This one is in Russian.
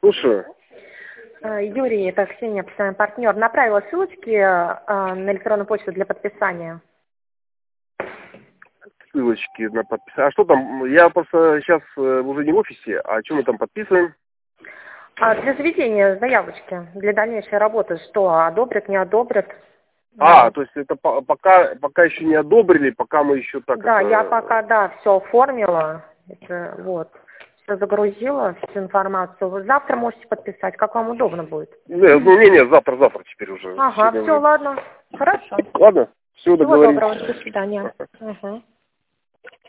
Слушаю. Юрий, это Ксения, постоянный партнер, направила ссылочки на электронную почту для подписания. Ссылочки на подписание. А что там? Я просто сейчас уже не в офисе. А что мы там подписываем? Для заведения заявочки, для дальнейшей работы. Что, одобрят, не одобрят? То есть это пока еще не одобрили, пока мы еще так... Да, я пока, все оформила. Это, вот. Все загрузила, всю информацию. Вы завтра можете подписать, как вам удобно будет. Не, завтра теперь уже. Ага, все, ладно. Хорошо. Ладно, все, Всего договорились. доброго, до свидания. Угу.